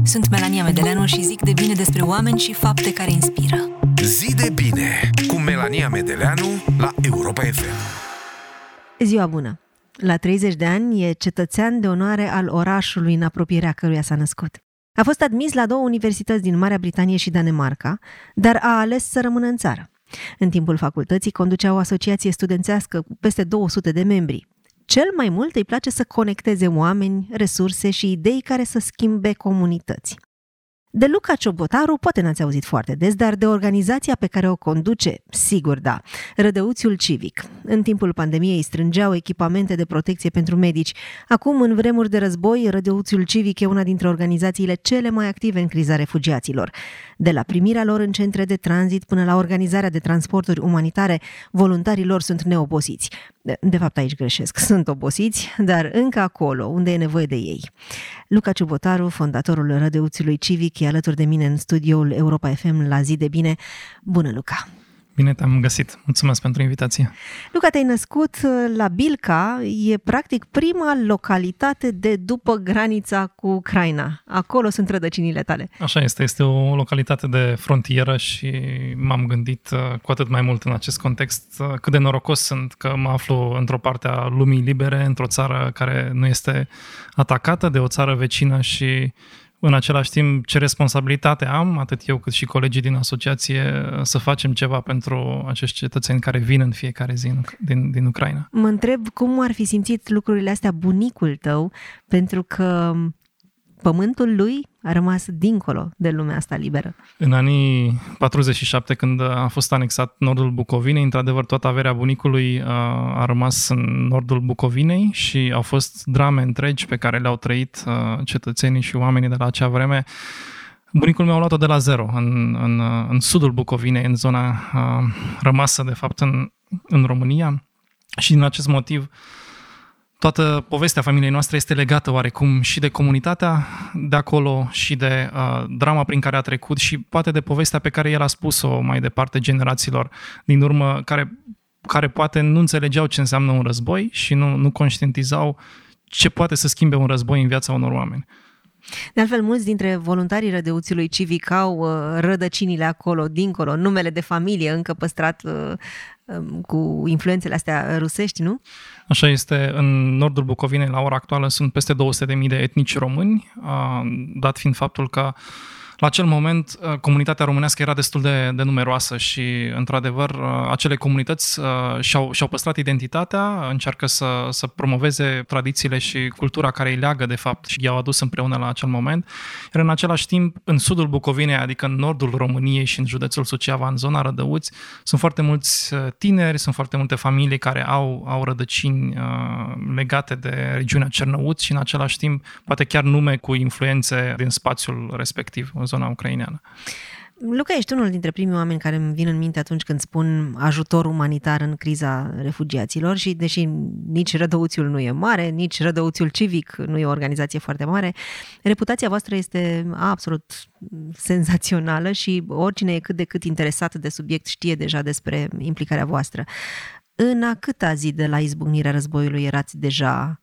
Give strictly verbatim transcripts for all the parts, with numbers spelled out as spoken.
Sunt Melania Medeleanu și zic de bine despre oameni și fapte care inspiră. Zi de bine cu Melania Medeleanu la Europa F M. Ziua bună! La treizeci de ani e cetățean de onoare al orașului în apropierea căruia s-a născut. A fost admis la două universități din Marea Britanie și Danemarca, dar a ales să rămână în țară. În timpul facultății conducea o asociație studențească cu peste două sute de membri. Cel mai mult îi place să conecteze oameni, resurse și idei care să schimbe comunități. De Luca Ciobotaru poate n-ați auzit foarte des, dar de organizația pe care o conduce, sigur da, Rădăuțiul Civic. În timpul pandemiei strângeau echipamente de protecție pentru medici. Acum, în vremuri de război, Rădăuțiul Civic e una dintre organizațiile cele mai active în criza refugiaților. De la primirea lor în centre de tranzit până la organizarea de transporturi umanitare, voluntarii lor sunt neobosiți. De, de fapt, aici greșesc, sunt obosiți, dar încă acolo, unde e nevoie de ei. Luca Ciobotaru, fondatorul Rădăuțiului Civic, e alături de mine în studioul Europa F M la Zi de Bine. Bună, Luca! Bine te-am găsit. Mulțumesc pentru invitație. Luca, te-ai născut la Bilca, e practic prima localitate de după granița cu Ucraina. Acolo sunt rădăcinile tale. Așa este, este o localitate de frontieră și m-am gândit cu atât mai mult în acest context cât de norocos sunt că mă aflu într-o parte a lumii libere, într-o țară care nu este atacată de o țară vecină și în același timp, ce responsabilitate am, atât eu cât și colegii din asociație, să facem ceva pentru acești cetățeni care vin în fiecare zi din, din Ucraina. Mă întreb cum ar fi simțit lucrurile astea bunicul tău, pentru că pământul lui a rămas dincolo de lumea asta liberă. În anii patruzeci și șapte, când a fost anexat nordul Bucovinei, într-adevăr, toată averea bunicului a rămas în nordul Bucovinei și au fost drame întregi pe care le-au trăit cetățenii și oamenii de la acea vreme. Bunicul meu a luat-o de la zero, în, în, în sudul Bucovinei, în zona rămasă, de fapt, în, în România și din acest motiv toată povestea familiei noastre este legată oarecum și de comunitatea de acolo și de uh, drama prin care a trecut și poate de povestea pe care el a spus-o mai departe generațiilor din urmă, care, care poate nu înțelegeau ce înseamnă un război și nu, nu conștientizau ce poate să schimbe un război în viața unor oameni. De altfel, mulți dintre voluntarii Rădăuțiului Civic au uh, rădăcinile acolo, dincolo, numele de familie încă păstrat uh, um, cu influențele astea rusești, nu? Așa este. În nordul Bucovinei, la ora actuală, sunt peste două sute de mii de etnici români, uh, dat fiind faptul că la acel moment, comunitatea românească era destul de, de numeroasă și, într-adevăr, acele comunități și-au, și-au păstrat identitatea, încearcă să, să promoveze tradițiile și cultura care îi leagă, de fapt, și i-au adus împreună la acel moment. Iar, în același timp, în sudul Bucovinei, adică în nordul României și în județul Suceava, în zona Rădăuți, sunt foarte mulți tineri, sunt foarte multe familii care au, au rădăcini legate de regiunea Cernăuți și, în același timp, poate chiar nume cu influențe din spațiul respectiv, în zona ucraineană. Luca, ești unul dintre primii oameni care îmi vin în minte atunci când spun ajutor umanitar în criza refugiaților și deși nici Rădăuțiul nu e mare, nici Rădăuțiul Civic nu e o organizație foarte mare, reputația voastră este absolut senzațională și oricine e cât de cât interesat de subiect știe deja despre implicarea voastră. În a câta zi de la izbucnirea războiului erați deja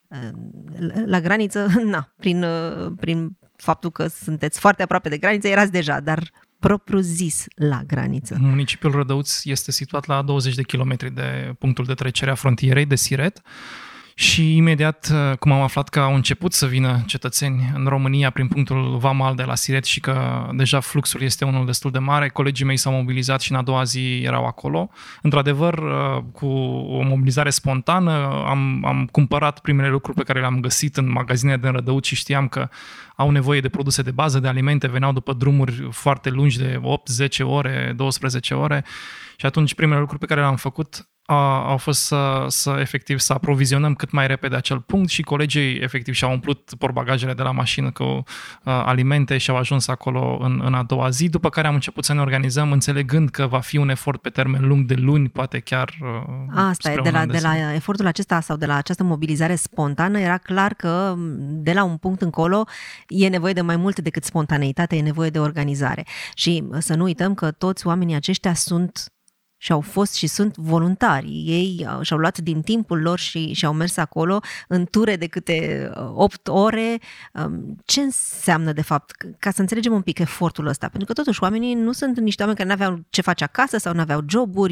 la graniță? Na, prin, prin faptul că sunteți foarte aproape de graniță, erați deja, dar propriu zis la graniță. Municipiul Rădăuți este situat la douăzeci de kilometri de punctul de trecere a frontierei de Siret și imediat, cum am aflat că au început să vină cetățeni în România prin punctul vamal de la Siret și că deja fluxul este unul destul de mare, colegii mei s-au mobilizat și în a doua zi erau acolo. Într-adevăr, cu o mobilizare spontană am, am cumpărat primele lucruri pe care le-am găsit în magazinele din Rădăuți și știam că au nevoie de produse de bază, de alimente, veneau după drumuri foarte lungi de opt zece ore, douăsprezece ore și atunci primele lucruri pe care le-am făcut au fost să, să efectiv să aprovizionăm cât mai repede acel punct și colegii efectiv și-au umplut portbagajele de la mașină cu uh, alimente și au ajuns acolo în, în a doua zi, după care am început să ne organizăm înțelegând că va fi un efort pe termen lung de luni, poate chiar uh, Asta e, de la, de, de la efortul acesta sau de la această mobilizare spontană era clar că de la un punct încolo e nevoie de mai mult decât spontaneitate, e nevoie de organizare. Și să nu uităm că toți oamenii aceștia sunt și au fost și sunt voluntari. Ei și-au luat din timpul lor și, și au mers acolo în ture de câte opt ore. Ce înseamnă de fapt? Ca să înțelegem un pic efortul ăsta. Pentru că totuși oamenii nu sunt niște oameni care n-aveau ce face acasă sau n-aveau joburi.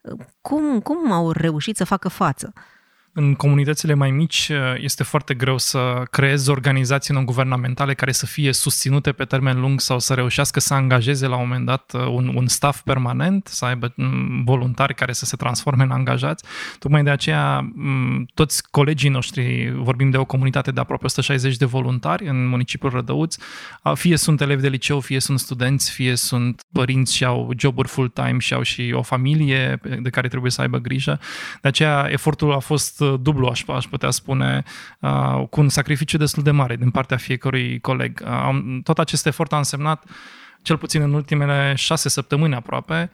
Cum, cum au reușit să facă față? În comunitățile mai mici este foarte greu să creezi organizații non-guvernamentale care să fie susținute pe termen lung sau să reușească să angajeze la un moment dat un, un staff permanent, să aibă voluntari care să se transforme în angajați. Tocmai de aceea toți colegii noștri, vorbim de o comunitate de aproape o sută șaizeci de voluntari în municipiul Rădăuți, fie sunt elevi de liceu, fie sunt studenți, fie sunt părinți și au joburi full-time și au și o familie de care trebuie să aibă grijă. De aceea efortul a fost dublu, aș, aș putea spune, uh, cu un sacrificiu destul de mare din partea fiecărui coleg. Uh, tot acest efort a însemnat, cel puțin în ultimele șase săptămâni aproape,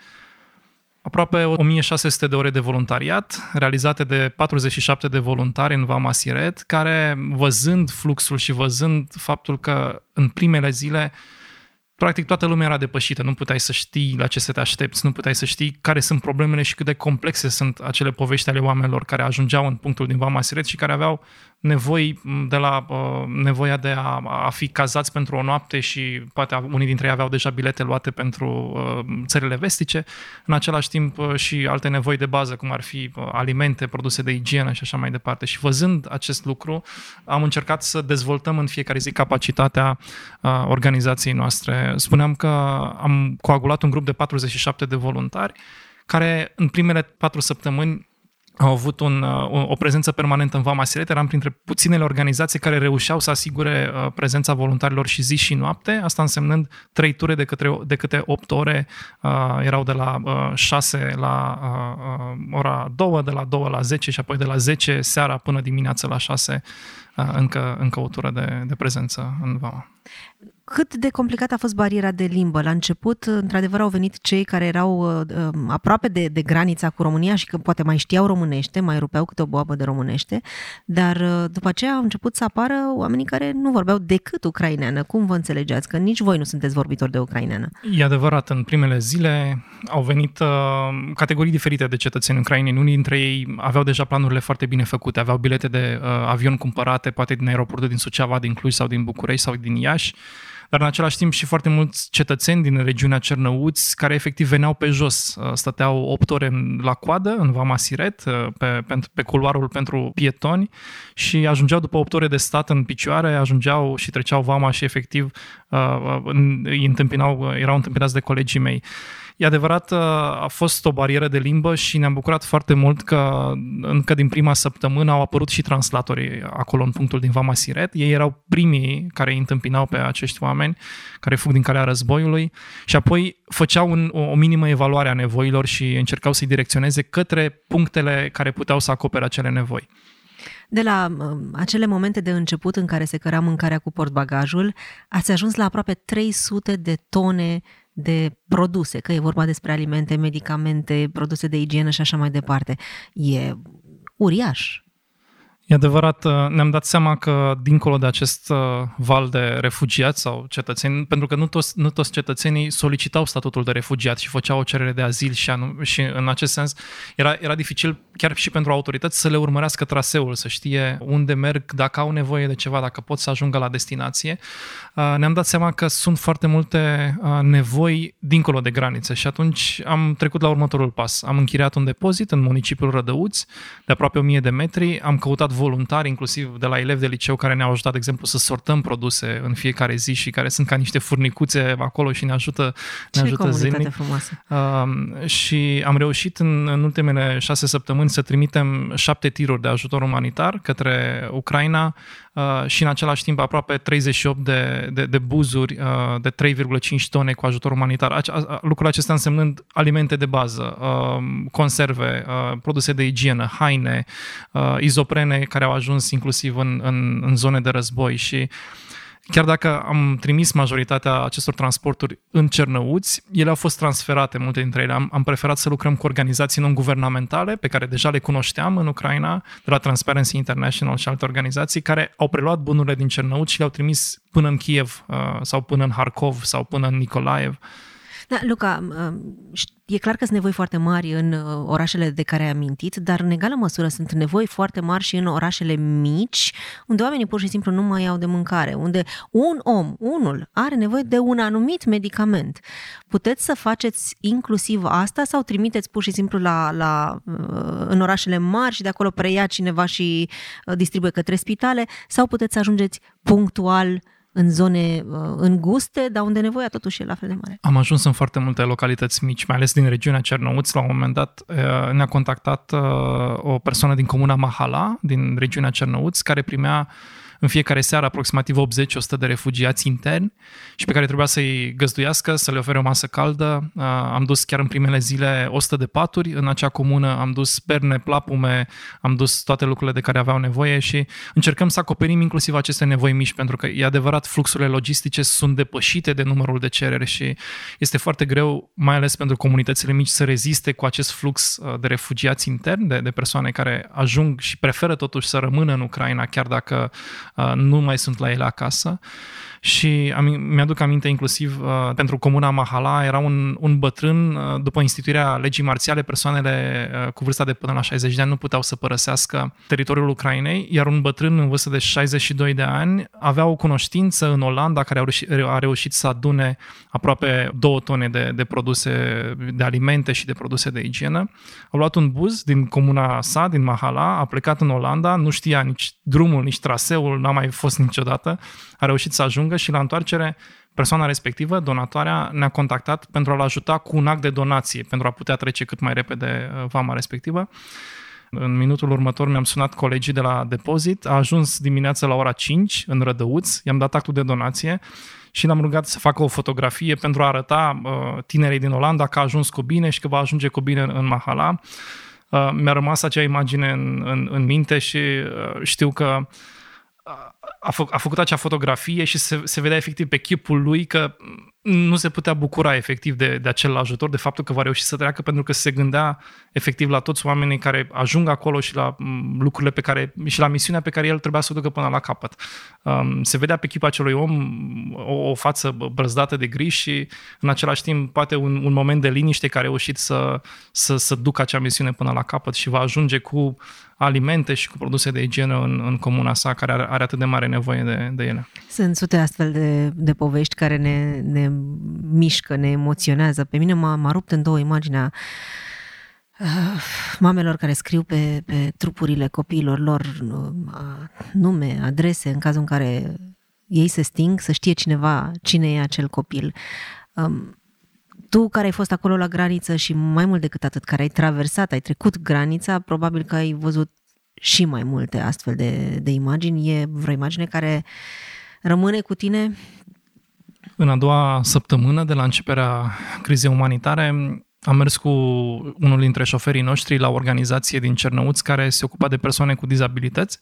aproape o mie șase sute de ore de voluntariat, realizate de patruzeci și șapte de voluntari în Vama Siret, care, văzând fluxul și văzând faptul că în primele zile practic toată lumea era depășită, nu puteai să știi la ce să te aștepți, nu puteai să știi care sunt problemele și cât de complexe sunt acele povești ale oamenilor care ajungeau în punctul din Vama Siret și care aveau nevoi de la uh, nevoia de a, a fi cazați pentru o noapte și poate unii dintre ei aveau deja bilete luate pentru uh, țările vestice, în același timp uh, și alte nevoi de bază, cum ar fi uh, alimente, produse de igienă și așa mai departe. Și văzând acest lucru, am încercat să dezvoltăm în fiecare zi capacitatea uh, organizației noastre. Spuneam că am coagulat un grup de patruzeci și șapte de voluntari care în primele patru săptămâni au avut un, o, o prezență permanentă în Vama Siret. Eram printre puținele organizații care reușeau să asigure uh, prezența voluntarilor și zi și noapte, asta însemnând trei ture de, către, de câte opt ore, uh, erau de la uh, șase la uh, ora două, de la două la zece și apoi de la zece seara până dimineața la șase, uh, încă, încă o tură de, de prezență în Vama. Cât de complicată a fost bariera de limbă? La început, într-adevăr, au venit cei care erau uh, aproape de, de granița cu România și că poate mai știau românește, mai rupeau câte o boabă de românește, dar uh, după aceea au început să apară oamenii care nu vorbeau decât ucraineană. Cum vă înțelegeați? Că nici voi nu sunteți vorbitori de ucraineană. E adevărat, în primele zile au venit uh, categorii diferite de cetățeni ucraineni. Unii dintre ei aveau deja planurile foarte bine făcute, aveau bilete de uh, avion cumpărate, poate din aeroportul din Suceava, din Cluj sau din București sau din Iași, dar în același timp și foarte mulți cetățeni din regiunea Cernăuți care efectiv veneau pe jos, stăteau opt ore la coadă în Vama Siret, pe, pe, pe culoarul pentru pietoni și ajungeau după opt ore de stat în picioare, ajungeau și treceau Vama și efectiv îi întâmpinau, erau întâmpinați de colegii mei. E adevărat, a fost o barieră de limbă și ne-am bucurat foarte mult că încă din prima săptămână au apărut și translatorii acolo în punctul din Vama Siret. Ei erau primii care îi întâmpinau pe acești oameni care fug din calea războiului și apoi făceau un, o, o minimă evaluare a nevoilor și încercau să-i direcționeze către punctele care puteau să acopere acele nevoi. De la acele momente de început în care se căra mâncarea cu portbagajul, ați ajuns la aproape trei sute de tone de produse, că e vorba despre alimente, medicamente, produse de igienă și așa mai departe. E uriaș. E adevărat, ne-am dat seama că dincolo de acest val de refugiați sau cetățeni, pentru că nu toți, nu toți cetățenii solicitau statutul de refugiat și făceau o cerere de azil și, anu- și în acest sens era, era dificil chiar și pentru autorități să le urmărească traseul, să știe unde merg, dacă au nevoie de ceva, dacă pot să ajungă la destinație. Ne-am dat seama că sunt foarte multe nevoi dincolo de granițe și atunci am trecut la următorul pas. Am închiriat un depozit în municipiul Rădăuți de aproape o mie de metri, am căutat voluntari, inclusiv de la elevi de liceu, care ne-au ajutat, de exemplu, să sortăm produse în fiecare zi și care sunt ca niște furnicuțe acolo și ne ajută, ne ajută zilnic. Frumoasă. Uh, și am reușit în, în ultimele șase săptămâni să trimitem șapte tiruri de ajutor umanitar către Ucraina uh, și în același timp aproape treizeci și opt de, de, de buzuri uh, de trei virgulă cinci tone cu ajutor umanitar. Ace- lucrul acesta însemnând alimente de bază, uh, conserve, uh, produse de igienă, haine, uh, izoprene care au ajuns inclusiv în, în, în zone de război și chiar dacă am trimis majoritatea acestor transporturi în Cernăuți, ele au fost transferate, multe dintre ele. Am, am preferat să lucrăm cu organizații non-guvernamentale, pe care deja le cunoșteam în Ucraina, de la Transparency International și alte organizații, care au preluat bunurile din Cernăuți și le-au trimis până în Kiev sau până în Harkov sau până în Nikolaev. Da, Luca, e clar că sunt nevoi foarte mari în orașele de care ai amintit, dar în egală măsură sunt nevoi foarte mari și în orașele mici, unde oamenii pur și simplu nu mai au de mâncare, unde un om, unul, are nevoie de un anumit medicament. Puteți să faceți inclusiv asta sau trimiteți pur și simplu la, la, în orașele mari și de acolo preia cineva și distribuie către spitale, sau puteți să ajungeți punctual în zone înguste, dar unde nevoia totuși e la fel de mare? Am ajuns în foarte multe localități mici, mai ales din regiunea Cernăuți. La un moment dat ne-a contactat o persoană din comuna Mahala, din regiunea Cernăuți, care primea în fiecare seară aproximativ optzeci la o sută de refugiați interni și pe care trebuia să-i găzduiască, să le ofere o masă caldă. Am dus chiar în primele zile o sută de paturi în acea comună, am dus perne, plapume, am dus toate lucrurile de care aveau nevoie și încercăm să acoperim inclusiv aceste nevoi mici, pentru că e adevărat, fluxurile logistice sunt depășite de numărul de cereri și este foarte greu, mai ales pentru comunitățile mici, să reziste cu acest flux de refugiați interni, de, de persoane care ajung și preferă totuși să rămână în Ucraina, chiar dacă nu mai sunt la ele acasă. Și mi-aduc aminte inclusiv uh, pentru comuna Mahala era un, un bătrân, uh, după instituirea legii marțiale, persoanele uh, cu vârsta de până la șaizeci de ani nu puteau să părăsească teritoriul Ucrainei, iar un bătrân în vârstă de șaizeci și doi de ani avea o cunoștință în Olanda care a reușit, a reușit să adune aproape două tone de, de produse, de alimente și de produse de igienă. A luat un buz din comuna sa, din Mahala, a plecat în Olanda, nu știa nici drumul, nici traseul, n-a mai fost niciodată, a reușit să ajungă și la întoarcere persoana respectivă, donatoarea, ne-a contactat pentru a-l ajuta cu un act de donație, pentru a putea trece cât mai repede vama respectivă. În minutul următor mi-am sunat colegii de la depozit, a ajuns dimineața la ora cinci în Rădăuț, i-am dat actul de donație și l-am rugat să facă o fotografie pentru a arăta uh, tinerei din Olanda că a ajuns cu bine și că va ajunge cu bine în, în Mahala. Uh, mi-a rămas acea imagine în, în, în minte și uh, știu că A, fă, a făcut acea fotografie și se, se vedea efectiv pe chipul lui că nu se putea bucura efectiv de, de acel ajutor, de faptul că va reuși să treacă, pentru că se gândea efectiv la toți oamenii care ajung acolo și la lucrurile pe care, și la misiunea pe care el trebuia să o ducă până la capăt. Um, se vedea pe chipul acelui om o, o față brăzdată de gri și în același timp poate un, un moment de liniște care a reușit să, să, să ducă acea misiune până la capăt și va ajunge cu alimente și cu produse de igienă în, în comuna sa, care are, are atât de mare nevoie de, de ele. Sunt sute astfel de, de povești care ne, ne mișcă, ne emoționează. Pe mine m-a, m-a rupt în două imaginea uh, mamelor care scriu pe, pe trupurile copiilor lor uh, nume, adrese, în cazul în care ei se sting, să știe cineva cine e acel copil. Um, Tu care ai fost acolo la graniță și mai mult decât atât, care ai traversat, ai trecut granița, probabil că ai văzut și mai multe astfel de, de imagini. E vreo imagine care rămâne cu tine? În a doua săptămână de la începerea crizei umanitare am mers cu unul dintre șoferii noștri la o organizație din Cernăuți care se ocupa de persoane cu dizabilități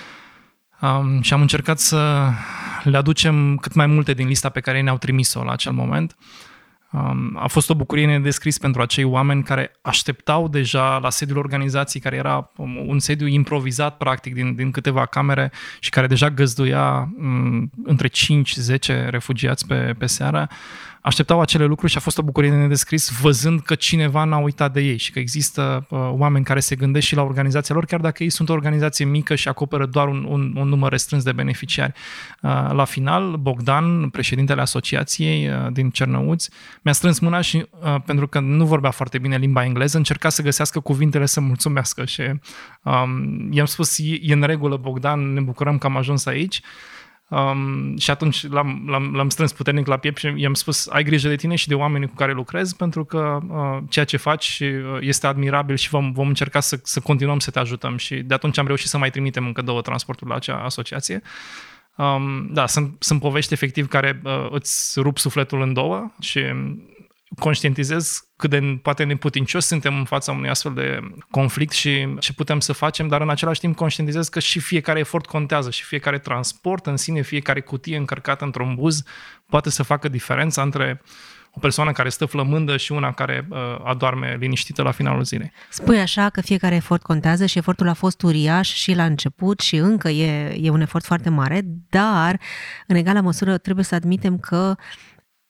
um, și am încercat să le aducem cât mai multe din lista pe care ei ne-au trimis-o la acel moment. A fost o bucurie nedescris pentru acei oameni care așteptau deja la sediul organizației, care era un sediu improvizat practic din, din câteva camere și care deja găzduia m, între cinci zece refugiați pe, pe seară. Așteptau acele lucruri și a fost o bucurie nedescris văzând că cineva n-a uitat de ei și că există uh, oameni care se gândesc și la organizația lor, chiar dacă ei sunt o organizație mică și acoperă doar un, un, un număr restrâns de beneficiari. Uh, la final, Bogdan, președintele asociației uh, din Cernăuți, mi-a strâns mâna și, uh, pentru că nu vorbea foarte bine limba engleză, încerca să găsească cuvintele să mulțumească și um, i-am spus, e, e în regulă, Bogdan, ne bucurăm că am ajuns aici. Um, și atunci l-am, l-am, l-am strâns puternic la piept și i-am spus, ai grijă de tine și de oamenii cu care lucrezi, pentru că uh, ceea ce faci este admirabil și vom, vom încerca să, să continuăm să te ajutăm. Și de atunci am reușit să mai trimitem încă două transporturi la acea asociație. Um, da, sunt, sunt povești efectiv care uh, îți rup sufletul în două și conștientizez cât de poate neputincios suntem în fața unui astfel de conflict și ce putem să facem, dar în același timp conștientizez că și fiecare efort contează și fiecare transport în sine, fiecare cutie încărcată într-un buz poate să facă diferența între o persoană care stă flămândă și una care uh, adorme liniștită la finalul zilei. Spui așa că fiecare efort contează și efortul a fost uriaș și la început și încă e, e un efort foarte mare, dar în egală măsură trebuie să admitem că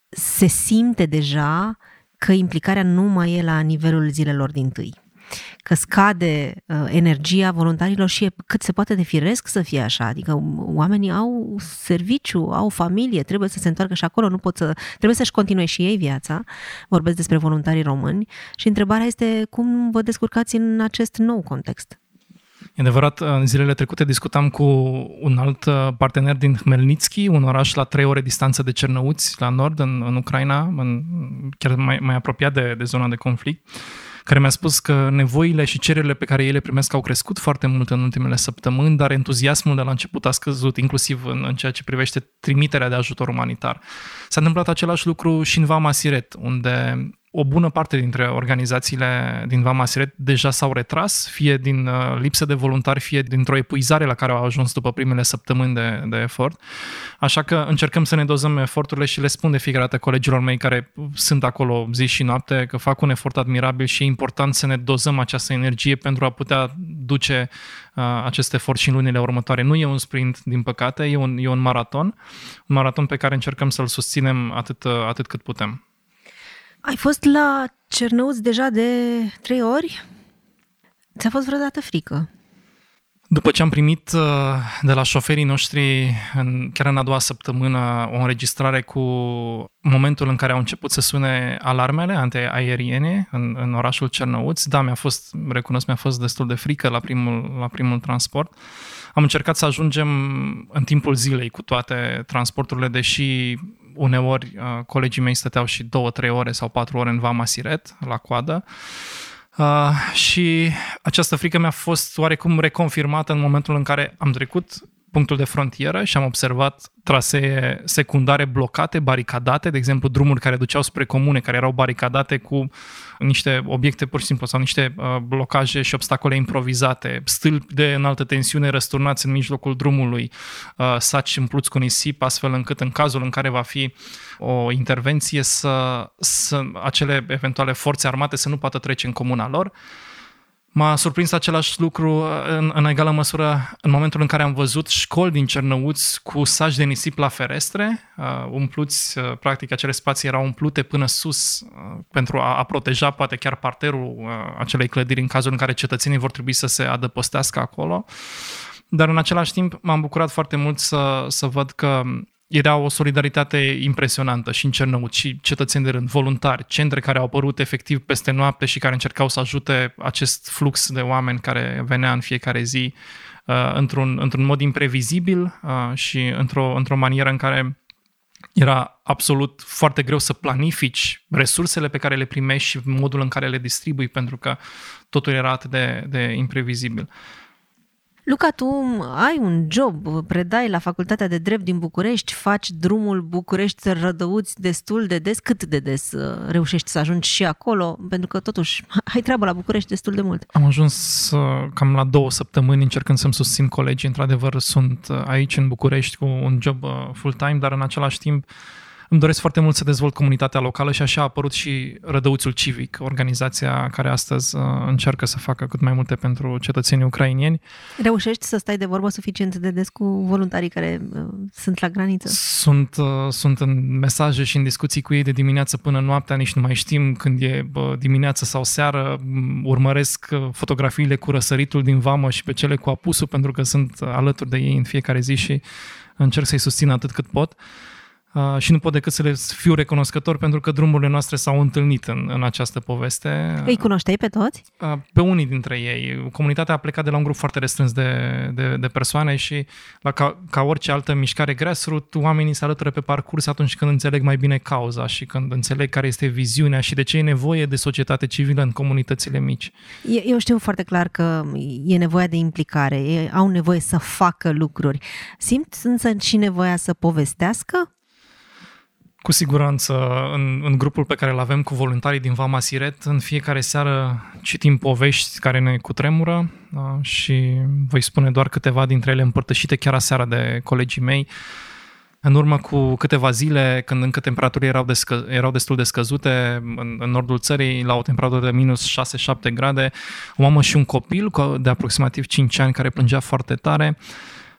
se simte deja că implicarea nu mai e la nivelul zilelor dintâi, că scade uh, energia voluntarilor și e cât se poate de firesc să fie așa, adică oamenii au serviciu, au familie, trebuie să se întoarcă și acolo, nu pot să, trebuie să-și continue și ei viața. Vorbesc despre voluntarii români și întrebarea este cum vă descurcați în acest nou context. E adevărat, în zilele trecute discutam cu un alt partener din Hmelnitski, un oraș la trei ore distanță de Cernăuți, la nord, în, în Ucraina, în, chiar mai, mai apropiat de, de zona de conflict, care mi-a spus că nevoile și cererile pe care ei le primesc au crescut foarte mult în ultimele săptămâni, dar entuziasmul de la început a scăzut, inclusiv în, în ceea ce privește trimiterea de ajutor umanitar. S-a întâmplat același lucru și în Vama Siret, unde o bună parte dintre organizațiile din Vama Siret deja s-au retras, fie din lipsă de voluntari, fie dintr-o epuizare la care au ajuns după primele săptămâni de, de efort. Așa că încercăm să ne dozăm eforturile și le spun de fiecare dată colegilor mei care sunt acolo zi și noapte că fac un efort admirabil și e important să ne dozăm această energie pentru a putea duce uh, acest efort și în lunile următoare. Nu e un sprint, din păcate, e un, e un maraton, un maraton pe care încercăm să-l susținem atât, atât cât putem. Ai fost la Cernăuți deja de trei ori? Ți-a fost vreodată frică? După ce am primit de la șoferii noștri, în, chiar în a doua săptămână, o înregistrare cu momentul în care au început să sune alarmele antiaeriene în, în orașul Cernăuți, da, mi-a fost, recunosc, mi-a fost destul de frică la primul, la primul transport. Am încercat să ajungem în timpul zilei cu toate transporturile, deși uneori colegii mei stăteau și două, trei ore sau patru ore în Vama Siret, la coadă. Uh, și această frică mi-a fost oarecum reconfirmată în momentul în care am trecut punctul de frontieră și am observat trasee secundare blocate, baricadate, de exemplu drumuri care duceau spre comune, care erau baricadate cu niște obiecte pur și simplu sau niște uh, blocaje și obstacole improvizate, stâlpi de înaltă tensiune răsturnați în mijlocul drumului, uh, saci împluți cu nisip, astfel încât în cazul în care va fi o intervenție să, să acele eventuale forțe armate să nu poată trece în comuna lor. M-a surprins același lucru în, în egală măsură în momentul în care am văzut școli din Cernăuți cu saci de nisip la ferestre, uh, umpluți, uh, practic acele spații erau umplute până sus uh, pentru a, a proteja poate chiar parterul uh, acelei clădiri în cazul în care cetățenii vor trebui să se adăpostească acolo. Dar în același timp m-am bucurat foarte mult să, să văd că era o solidaritate impresionantă și în Cernăuți, și cetățeni de rând, voluntari, centre care au apărut efectiv peste noapte și care încercau să ajute acest flux de oameni care venea în fiecare zi uh, într-un, într-un mod imprevizibil uh, și într-o, într-o manieră în care era absolut foarte greu să planifici resursele pe care le primești și modul în care le distribui, pentru că totul era atât de, de imprevizibil. Luca, tu ai un job, predai la Facultatea de Drept din București, faci drumul București-Rădăuți destul de des. Cât de des reușești să ajungi și acolo? Pentru că totuși ai treabă la București destul de mult. Am ajuns cam la două săptămâni încercând să-mi susțin colegii. Într-adevăr, sunt aici în București cu un job full-time, dar în același timp îmi doresc foarte mult să dezvolt comunitatea locală și așa a apărut și Rădăuțul Civic, organizația care astăzi încearcă să facă cât mai multe pentru cetățenii ucraineni. Reușești să stai de vorbă suficient de des cu voluntarii care uh, sunt la graniță? Sunt, uh, sunt în mesaje și în discuții cu ei de dimineață până noaptea, nici nu mai știm când e bă, dimineață sau seară. Urmăresc fotografiile cu răsăritul din vamă și pe cele cu apusul, pentru că sunt alături de ei în fiecare zi și încerc să-i susțin atât cât pot. Uh, și nu pot decât să le fiu recunoscător pentru că drumurile noastre s-au întâlnit în, în această poveste. Îi cunoșteai pe toți? Uh, pe unii dintre ei. Comunitatea a plecat de la un grup foarte restrâns de, de, de persoane și la, ca, ca orice altă mișcare grassroots, oamenii se alătură pe parcurs atunci când înțeleg mai bine cauza și când înțeleg care este viziunea și de ce e nevoie de societate civilă în comunitățile mici. Eu știu foarte clar că e nevoie de implicare, e, au nevoie să facă lucruri. Simt însă și nevoia să povestească? Cu siguranță, în, în grupul pe care îl avem cu voluntarii din Vama Siret, în fiecare seară citim povești care ne cutremură da, și voi spune doar câteva dintre ele împărtășite chiar aseară de colegii mei. În urmă cu câteva zile, când încă temperaturile erau, descă, erau destul de scăzute în, în nordul țării, la o temperatură de minus șase șapte grade, o mamă și un copil de aproximativ cinci ani care plângea foarte tare,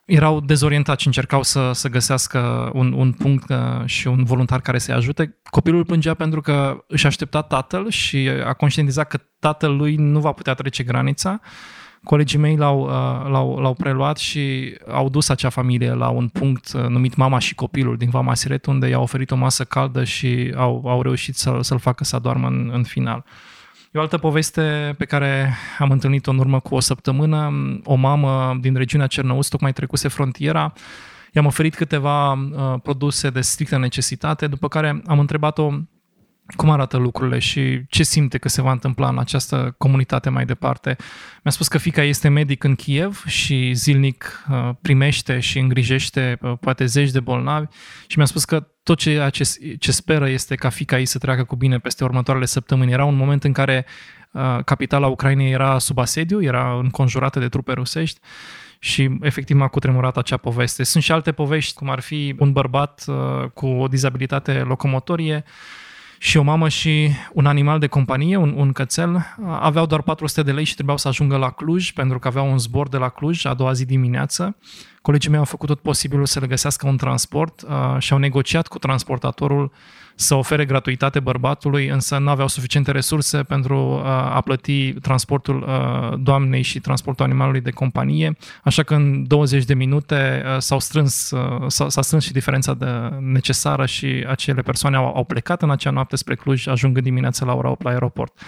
erau dezorientați și încercau să, să găsească un, un punct și un voluntar care să-i ajute. Copilul plângea pentru că își aștepta tatăl și a conștientizat că tatăl lui nu va putea trece granița. Colegii mei l-au, l-au, l-au preluat și au dus acea familie la un punct numit Mama și Copilul din Vama Siret, unde i-au oferit o masă caldă și au, au reușit să, să-l facă să adoarmă în, în final. E o altă poveste pe care am întâlnit-o în urmă cu o săptămână. O mamă din regiunea Cernăuți tocmai trecuse frontiera. I-am oferit câteva uh, produse de strictă necesitate, după care am întrebat-o cum arată lucrurile și ce simte că se va întâmpla în această comunitate mai departe. Mi-a spus că fiica este medic în Kiev și zilnic uh, primește și îngrijește uh, poate zeci de bolnavi și mi-a spus că tot ceea ce, ce speră este ca fiica ei să treacă cu bine peste următoarele săptămâni. Era un moment în care uh, capitala Ucrainei era sub asediu, era înconjurată de trupe rusești și efectiv m-a cutremurat acea poveste. Sunt și alte povești, cum ar fi un bărbat uh, cu o dizabilitate locomotorie și o mamă și un animal de companie, un, un cățel. Aveau doar patru sute de lei și trebuiau să ajungă la Cluj, pentru că aveau un zbor de la Cluj a doua zi dimineață. Colegii mei au făcut tot posibilul să le găsească un transport uh, și au negociat cu transportatorul să ofere gratuitate bărbatului, însă nu aveau suficiente resurse pentru uh, a plăti transportul uh, doamnei și transportul animalului de companie, așa că în douăzeci de minute uh, s-au strâns, uh, s-a, s-a strâns și diferența de necesară și acele persoane au, au plecat în acea noapte spre Cluj, ajungând dimineața la ora opt la aeroport.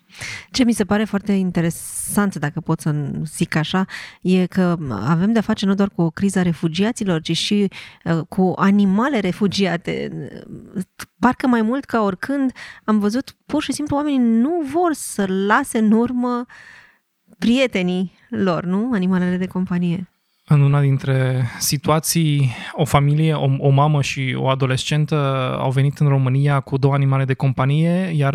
Ce mi se pare foarte interesant, dacă pot să zic așa, e că avem de-a face nu doar cu o criză a refugiaților, ci și uh, cu animale refugiate. Parcă mai mult ca oricând am văzut pur și simplu oamenii nu vor să lase în urmă prietenii lor, nu? Animalele de companie. În una dintre situații, o familie, o, o mamă și o adolescentă au venit în România cu două animale de companie, iar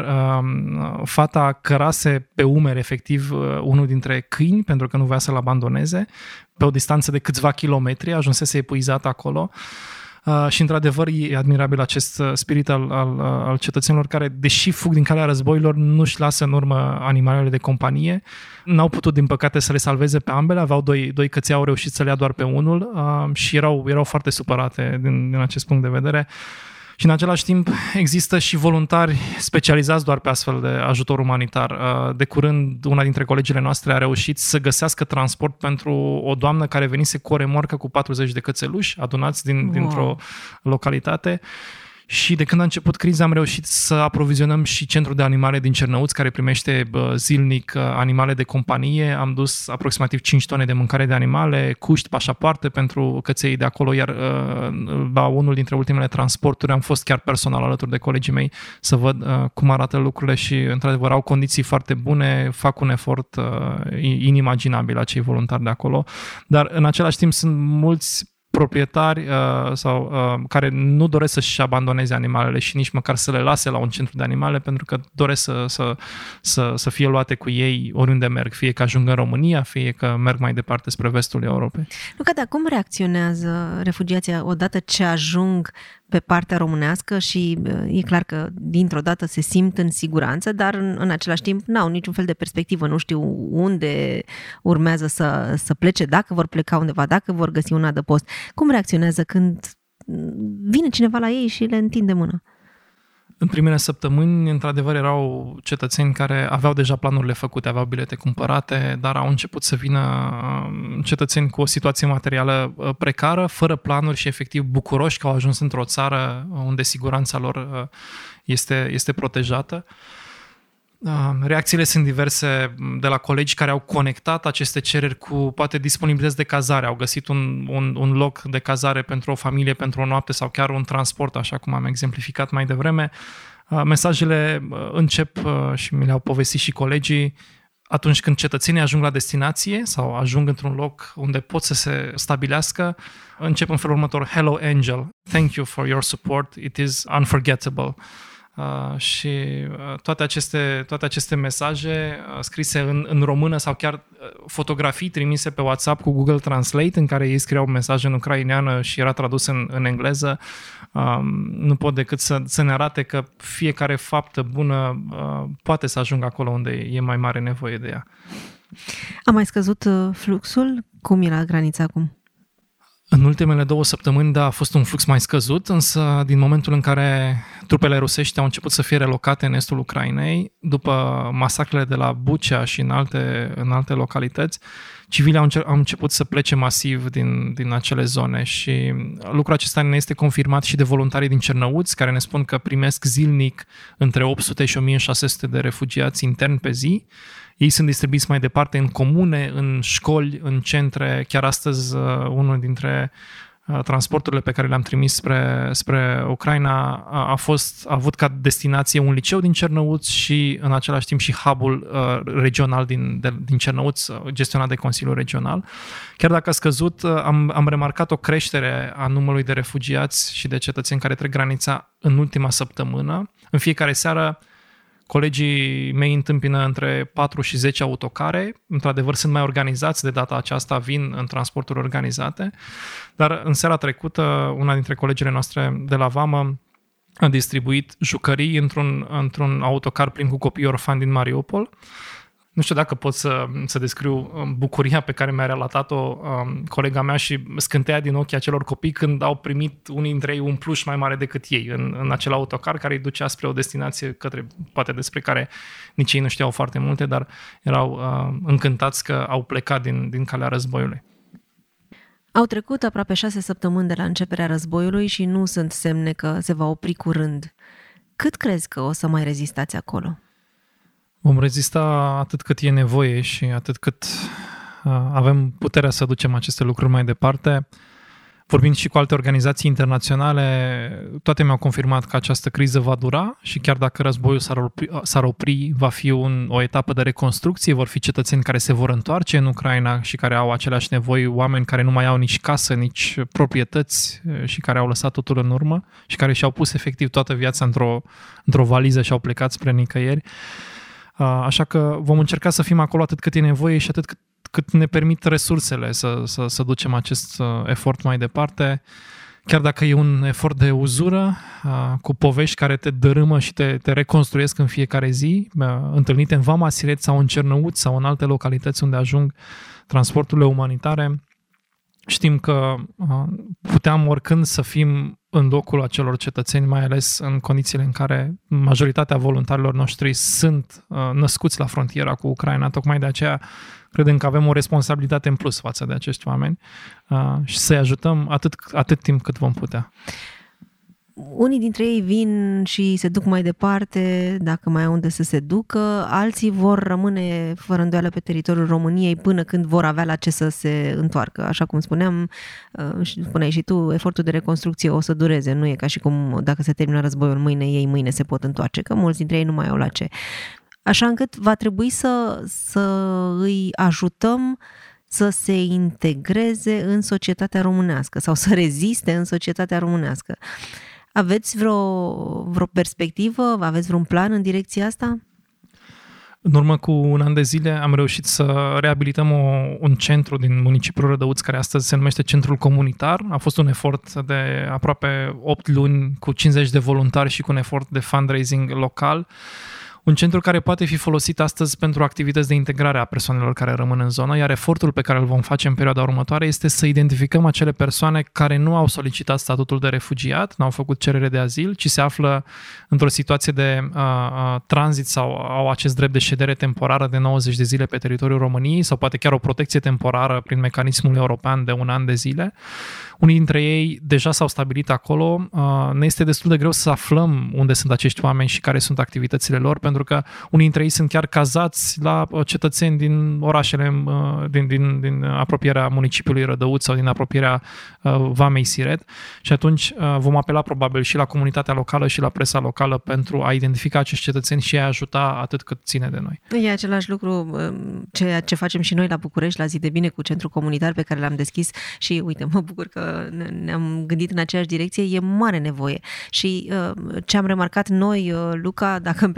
uh, fata cărase pe umeri efectiv uh, unul dintre câini, pentru că nu voia să-l abandoneze, pe o distanță de câțiva kilometri, ajunsese epuizat acolo. Uh, și într-adevăr e admirabil acest spirit al, al, al cetățenilor care, deși fug din calea războilor, nu-și lasă în urmă animalele de companie. N-au putut, din păcate, să le salveze pe ambele, aveau doi, doi căței, au reușit să le ia doar pe unul uh, și erau, erau foarte supărate din, din acest punct de vedere. Și în același timp există și voluntari specializați doar pe astfel de ajutor umanitar. De curând, una dintre colegile noastre a reușit să găsească transport pentru o doamnă care venise cu o remorcă cu patruzeci de cățeluși adunați din, wow. dintr-o localitate. Și de când a început criza am reușit să aprovizionăm și centrul de animale din Cernăuți, care primește zilnic animale de companie. Am dus aproximativ cinci tone de mâncare de animale, cuști, pașapoarte pentru căței de acolo, iar la unul dintre ultimele transporturi am fost chiar personal alături de colegii mei să văd cum arată lucrurile și într-adevăr au condiții foarte bune, fac un efort inimaginabil acei voluntari de acolo, dar în același timp sunt mulți proprietari uh, sau uh, care nu doresc să-și abandoneze animalele și nici măcar să le lase la un centru de animale, pentru că doresc să, să, să, să fie luate cu ei oriunde merg, fie că ajung în România, fie că merg mai departe spre vestul Europei. Luca, dar cum reacționează refugiații odată ce ajung pe partea românească și e clar că dintr-o dată se simt în siguranță, dar în, în același timp n-au niciun fel de perspectivă, nu știu unde urmează să, să plece, dacă vor pleca undeva, dacă vor găsi un adăpost. Cum reacționează când vine cineva la ei și le întinde mâna? În primele săptămâni, într-adevăr, erau cetățeni care aveau deja planurile făcute, aveau bilete cumpărate, dar au început să vină cetățeni cu o situație materială precară, fără planuri și efectiv bucuroși că au ajuns într-o țară unde siguranța lor este, este protejată. Reacțiile sunt diverse de la colegi care au conectat aceste cereri cu poate disponibilități de cazare. Au găsit un, un, un loc de cazare pentru o familie, pentru o noapte sau chiar un transport, așa cum am exemplificat mai devreme. Mesajele încep și mi le-au povestit și colegii atunci când cetățenii ajung la destinație sau ajung într-un loc unde pot să se stabilească. Încep în felul următor: Hello Angel, thank you for your support, it is unforgettable. Uh, și uh, toate, aceste, toate aceste mesaje uh, scrise în, în română sau chiar uh, fotografii trimise pe WhatsApp cu Google Translate, în care ei scriau mesaje în ucraineană și era tradus în, în engleză, uh, nu pot decât să, să ne arate că fiecare faptă bună uh, poate să ajungă acolo unde e mai mare nevoie de ea. A mai scăzut uh, fluxul? Cum e la graniță acum? În ultimele două săptămâni, da, a fost un flux mai scăzut, însă din momentul în care trupele rusești au început să fie relocate în estul Ucrainei, după masacrele de la Bucea și în alte, în alte localități, civilii au, înce- au început să plece masiv din, din acele zone și lucrul acesta ne este confirmat și de voluntarii din Cernăuți, care ne spun că primesc zilnic între opt sute și o mie șase sute de refugiați interni pe zi. Ei sunt distribuiți mai departe în comune, în școli, în centre. Chiar astăzi, unul dintre transporturile pe care le-am trimis spre, spre Ucraina a, fost, a avut ca destinație un liceu din Cernăuți și în același timp și hub-ul uh, regional din, de, din Cernăuți, gestionat de Consiliul Regional. Chiar dacă a scăzut, am, am remarcat o creștere a numărului de refugiați și de cetățeni care trec granița în ultima săptămână. În fiecare seară colegii mei întâmpină între patru și zece autocare, într-adevăr sunt mai organizați, de data aceasta vin în transporturi organizate, dar în seara trecută una dintre colegele noastre de la Vamă a distribuit jucării într-un, într-un autocar plin cu copii orfani din Mariupol. Nu știu dacă pot să, să descriu bucuria pe care mi-a relatat-o um, colega mea și scânteia din ochii acelor copii când au primit unii dintre ei un pluș mai mare decât ei în, în acel autocar care îi ducea spre o destinație către, poate despre care nici ei nu știau foarte multe, dar erau uh, încântați că au plecat din, din calea războiului. Au trecut aproape șase săptămâni de la începerea războiului și nu sunt semne că se va opri curând. Cât crezi că o să mai rezistați acolo? Vom rezista atât cât e nevoie și atât cât avem puterea să ducem aceste lucruri mai departe. Vorbind și cu alte organizații internaționale, toate mi-au confirmat că această criză va dura și chiar dacă războiul s-ar opri, s-ar opri va fi un, o etapă de reconstrucție, vor fi cetățeni care se vor întoarce în Ucraina și care au aceleași nevoi, oameni care nu mai au nici casă, nici proprietăți și care au lăsat totul în urmă și care și-au pus efectiv toată viața într-o, într-o valiză și au plecat spre nicăieri. Așa că vom încerca să fim acolo atât cât e nevoie și atât cât, cât ne permit resursele să, să, să ducem acest efort mai departe. Chiar dacă e un efort de uzură, cu povești care te dărâmă și te, te reconstruiesc în fiecare zi, întâlnite în Vama Siret sau în Cernăuți sau în alte localități unde ajung transporturile umanitare, știm că puteam oricând să fim în locul acelor cetățeni, mai ales în condițiile în care majoritatea voluntarilor noștri sunt născuți la frontiera cu Ucraina. Tocmai de aceea credem că avem o responsabilitate în plus față de acești oameni și să-i ajutăm atât, atât timp cât vom putea. Unii dintre ei vin și se duc mai departe, dacă mai au unde să se ducă, alții vor rămâne fără îndoială pe teritoriul României până când vor avea la ce să se întoarcă. Așa cum spuneam, și spuneai și tu, efortul de reconstrucție o să dureze, nu e ca și cum dacă se termină războiul mâine, ei mâine se pot întoarce, că mulți dintre ei nu mai au la ce. Așa încât va trebui să, să îi ajutăm să se integreze în societatea românească sau să reziste în societatea românească. Aveți vreo, vreo perspectivă? Aveți vreun plan în direcția asta? În urmă cu un an de zile am reușit să reabilităm o, un centru din municipiul Rădăuți, care astăzi se numește Centrul Comunitar. A fost un efort de aproape opt luni cu cincizeci de voluntari și cu un efort de fundraising local. Un centru care poate fi folosit astăzi pentru activități de integrare a persoanelor care rămân în zonă, iar efortul pe care îl vom face în perioada următoare este să identificăm acele persoane care nu au solicitat statutul de refugiat, nu au făcut cerere de azil, ci se află într-o situație de uh, uh, tranzit sau au acest drept de ședere temporară de nouăzeci de zile pe teritoriul României sau poate chiar o protecție temporară prin mecanismul european de un an de zile. Unii dintre ei deja s-au stabilit acolo. Uh, ne este destul de greu să aflăm unde sunt acești oameni și care sunt activitățile lor, pentru că unii dintre ei sunt chiar cazați la cetățeni din orașele, din, din, din apropierea municipiului Rădăuți sau din apropierea Vamei Siret și atunci vom apela probabil și la comunitatea locală și la presa locală pentru a identifica acești cetățeni și a ajuta atât cât ține de noi. E același lucru ceea ce facem și noi la București, la Zi de Bine, cu centrul comunitar pe care l-am deschis și uite, mă bucur că ne-am gândit în aceeași direcție, e mare nevoie și ce am remarcat noi, Luca, dacă îmi permit să împărtășesc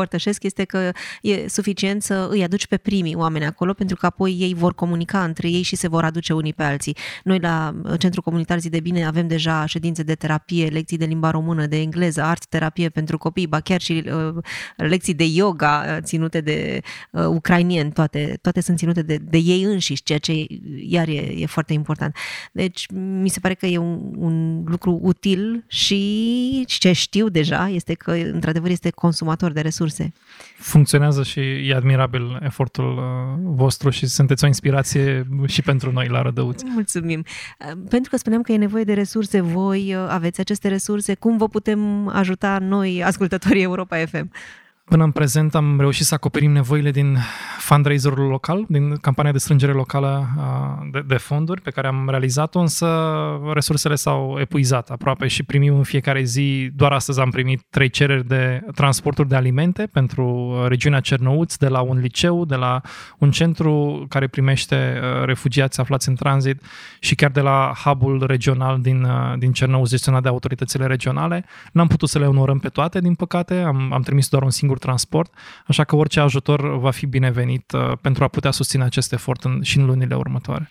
împărtășesc este că e suficient să îi aduci pe primii oameni acolo, pentru că apoi ei vor comunica între ei și se vor aduce unii pe alții. Noi la Centrul Comunitar Zi de Bine avem deja ședințe de terapie, lecții de limba română, de engleză, art terapie pentru copii, ba chiar și uh, lecții de yoga ținute de uh, ucrainieni, toate, toate sunt ținute de, de ei înșiși, ceea ce iar e, e foarte important. Deci mi se pare că e un, un lucru util și ce știu deja este că într-adevăr este consumator de resurse. Funcționează și e admirabil efortul vostru și sunteți o inspirație și pentru noi la Rădăuți. Mulțumim. Pentru că spuneam că e nevoie de resurse, voi aveți aceste resurse, cum vă putem ajuta noi, ascultătorii Europa F M? Până în prezent am reușit să acoperim nevoile din fundraiserul local, din campania de strângere locală de, de fonduri pe care am realizat-o, însă resursele s-au epuizat aproape și primim în fiecare zi, doar astăzi am primit trei cereri de transporturi de alimente pentru regiunea Cernăuți, de la un liceu, de la un centru care primește refugiați aflați în tranzit și chiar de la hub-ul regional din, din Cernăuți, gestionat de autoritățile regionale. N-am putut să le onorăm pe toate, din păcate, am, am trimis doar un singur transport, așa că orice ajutor va fi binevenit uh, pentru a putea susține acest efort în, și în lunile următoare.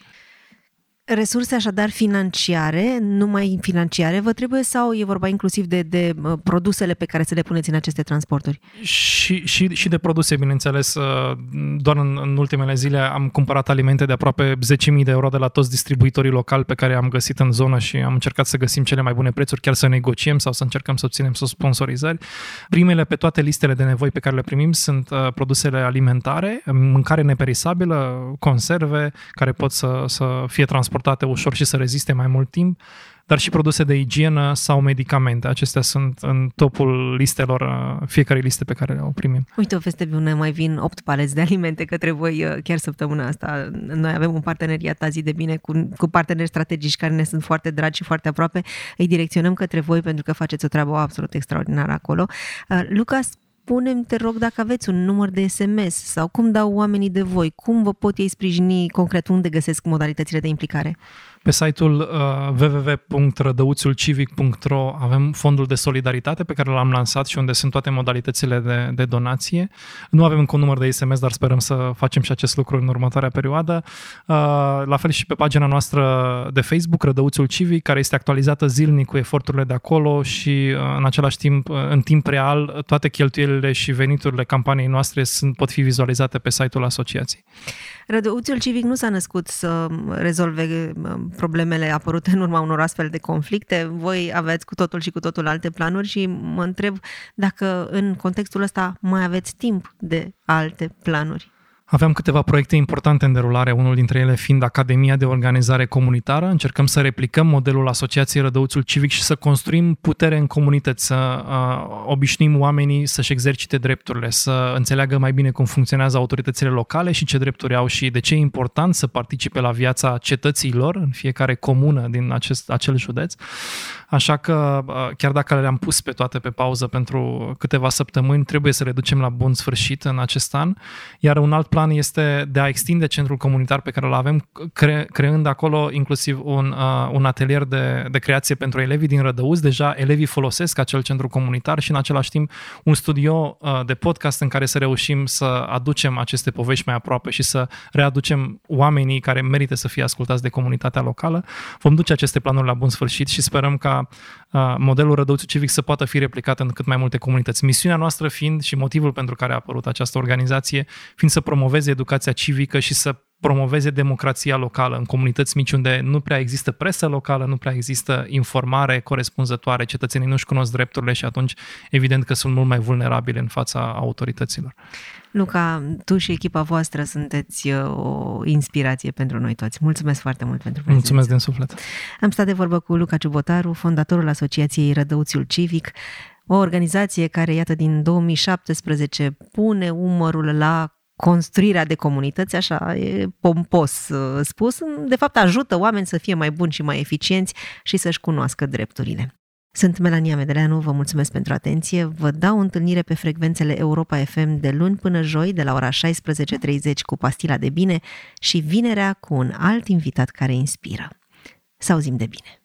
Resurse așadar financiare, numai financiare vă trebuie sau e vorba inclusiv de, de produsele pe care să le puneți în aceste transporturi? Și, și, și de produse, bineînțeles. Doar în, în ultimele zile am cumpărat alimente de aproape zece mii de euro de la toți distribuitorii locali pe care am găsit în zonă și am încercat să găsim cele mai bune prețuri, chiar să negociem sau să încercăm să obținem sponsorizări. Primele pe toate listele de nevoi pe care le primim sunt uh, produsele alimentare, mâncare neperisabilă, conserve care pot să, să fie transportate ușor și să reziste mai mult timp, dar și produse de igienă sau medicamente. Acestea sunt în topul listelor, fiecare liste pe care o primim. Uite, o veste bună, mai vin opt paleți de alimente către voi chiar săptămâna asta. Noi avem un parteneriat azi de bine cu, cu parteneri strategici care ne sunt foarte dragi și foarte aproape. Îi direcționăm către voi pentru că faceți o treabă absolut extraordinară acolo. Luca, spune-mi, te rog, dacă aveți un număr de S M S sau cum dau oamenii de voi, cum vă pot ei sprijini concret, unde găsesc modalitățile de implicare? Pe site-ul uh, w w w punct rădăuțulcivic punct r o avem fondul de solidaritate pe care l-am lansat și unde sunt toate modalitățile de, de donație. Nu avem încă un număr de S M S, dar sperăm să facem și acest lucru în următoarea perioadă. Uh, la fel și pe pagina noastră de Facebook, Rădăuțul Civic, care este actualizată zilnic cu eforturile de acolo și uh, în același timp, uh, în timp real, toate cheltuielile și veniturile campaniei noastre sunt, pot fi vizualizate pe site-ul asociației. Rădăuțul Civic nu s-a născut să rezolve problemele apărute în urma unor astfel de conflicte. Voi aveți cu totul și cu totul alte planuri și mă întreb dacă în contextul ăsta mai aveți timp de alte planuri. Aveam câteva proiecte importante în derulare, unul dintre ele fiind Academia de Organizare Comunitară. Încercăm să replicăm modelul Asociației Rădăuțul Civic și să construim putere în comunități, să uh, obișnuim oamenii să-și exercite drepturile, să înțeleagă mai bine cum funcționează autoritățile locale și ce drepturi au și de ce e important să participe la viața cetăților în fiecare comună din acest, acel județ. Așa că, uh, chiar dacă le-am pus pe toate pe pauză pentru câteva săptămâni, trebuie să le ducem la bun sfârșit în acest an. Iar un alt plan este de a extinde centrul comunitar pe care îl avem, cre- creând acolo inclusiv un, uh, un atelier de, de creație pentru elevii din Rădăuți. Deja elevii folosesc acel centru comunitar și în același timp un studio uh, de podcast în care să reușim să aducem aceste povești mai aproape și să readucem oamenii care merită să fie ascultați de comunitatea locală. Vom duce aceste planuri la bun sfârșit și sperăm ca uh, modelul Rădăuțul Civic să poată fi replicat în cât mai multe comunități. Misiunea noastră fiind și motivul pentru care a apărut această organizație fiind să promoveze educația civică și să promoveze democrația locală în comunități mici unde nu prea există presă locală, nu prea există informare corespunzătoare, cetățenii nu-și cunosc drepturile și atunci evident că sunt mult mai vulnerabili în fața autorităților. Luca, tu și echipa voastră sunteți o inspirație pentru noi toți. Mulțumesc foarte mult pentru prezență. Mulțumesc din suflet. Am stat de vorbă cu Luca Ciubotaru, fondatorul Asociației Rădăuțul Civic, o organizație care, iată, din două mii șaptesprezece pune umărul la construirea de comunități, așa e pompos spus, de fapt ajută oameni să fie mai buni și mai eficienți și să-și cunoască drepturile. Sunt Melania Medeleanu, vă mulțumesc pentru atenție, vă dau întâlnire pe frecvențele Europa F M de luni până joi de la ora șaisprezece treizeci cu Pastila de Bine și vinerea cu un alt invitat care inspiră. Să auzim de bine!